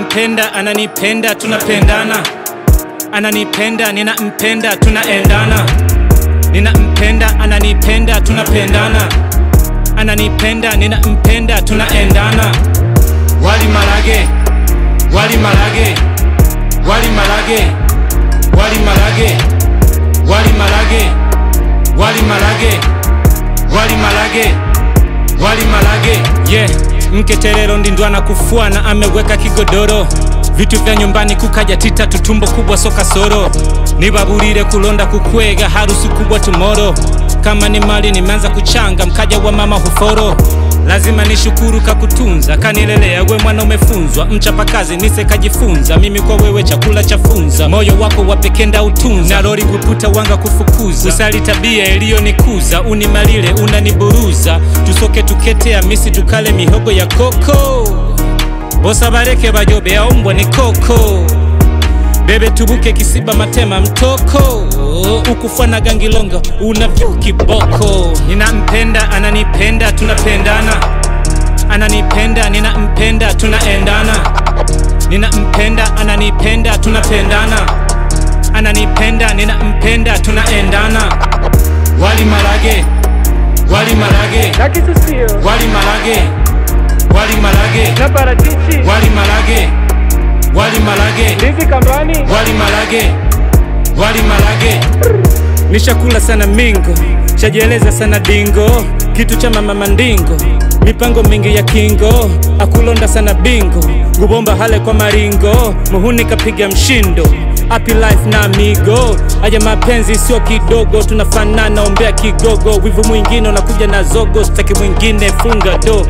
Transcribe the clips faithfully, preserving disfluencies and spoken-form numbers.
Ninampenda, ananipenda, tunapendana. Ananipenda, ninampenda, tunaendana. Ninampenda, ananipenda, tunapendana. Ananipenda, ninampenda, tunaendana. Wali Marage, Wali Marage, Wali Marage, Wali Marage, Wali Marage, Wali Marage, Wali Marage, Wali Marage. Yeah, mketerero ndindwana kufuana ameweka kigodoro. Vitu vya nyumbani kukaja tita tutumbo kubwa soka soro. Nibaburire kulonda kukwega harusi kubwa tomorrow. Kama ni mali nimeanza kuchanga mkaja wa mama huforo. Lazima nishukuru kakutunza kanilelea we mwana umefunzwa. Mchapa kazi nise kajifunza mimi kwa wewe chakula chafunza. Moyo wako wapekenda utunza na lori kuputa wanga kufukuza. Usali tabia ilio nikuza unimalile unaniburuza. Tusoke tuketea misi tukale mihogo ya koko. Bosa bareke bajobe aumbwa ni koko. Bebe tubuke kisiba matema mtoko. Ukufana gangilonga unavyuki boko. Ninampenda, ananipenda, tunapendana. Ananipenda, ninampenda, tunaendana. Ninampenda, ananipenda, tunapendana. Ananipenda, ninampenda, tunaendana. Wali Marage, Wali Marage, Wali Marage, Wali Marage, na parachichi, Wali Marage, Wali Marage, ndizi kambani, Wali Marage, Wali Marage. Nishakula sana mingo, shajieleza sana dingo. Kitu cha mama mandingo, mipango mingi ya kingo. Akulonda sana bingo, ngubomba hale kwa maringo. Muhuni kapiga mshindo, happy life na amigo. Aja mapenzi sio kidogo, tunafanana ombea kigogo. Wivu mwingine unakuja na zogo, sitaki mwingine funga do.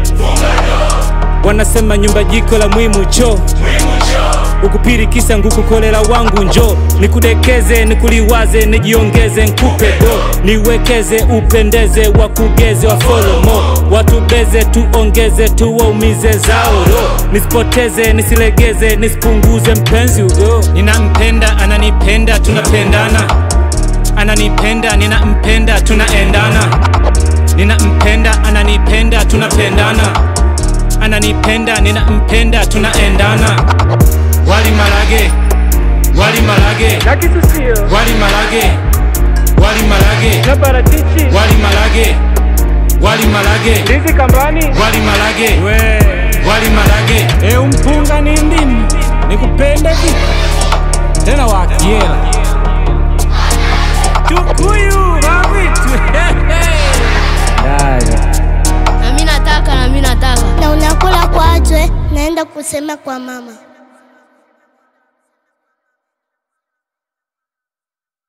Wanasema nyumba jiko la muhimu cho. Ukupiri kisa nguku kolera wangu njo. Nikudekeze, nikuliwaze, nijiongeze, nkupe do. Niwekeze, upendeze, wakugeze, wa follow mo. Watubeze, tuongeze, tuwaumize zao ro. Nisipoteze, nisilegeze, nisipunguze mpenzi ugo. Ninampenda, ananipenda, tunapendana. Ananipenda, ninampenda, tunaendana. Ninampenda, ananipenda, tunapendana. Ananipenda, ninampenda, tunaendana. Wali Marage, Wali Marage, na kisusio, Wali Marage, Wali Marage, na parachichi, Wali Marage, Wali Marage, ndizi kambani, Wali Marage, we Wali Marage. e umpunga ni ndimu, nikupende vipi tena wakiela Tukuyu mawitu. Na mimi nataka, na mimi nataka. Na unakula kwaje? Naenda kusema kwa mama.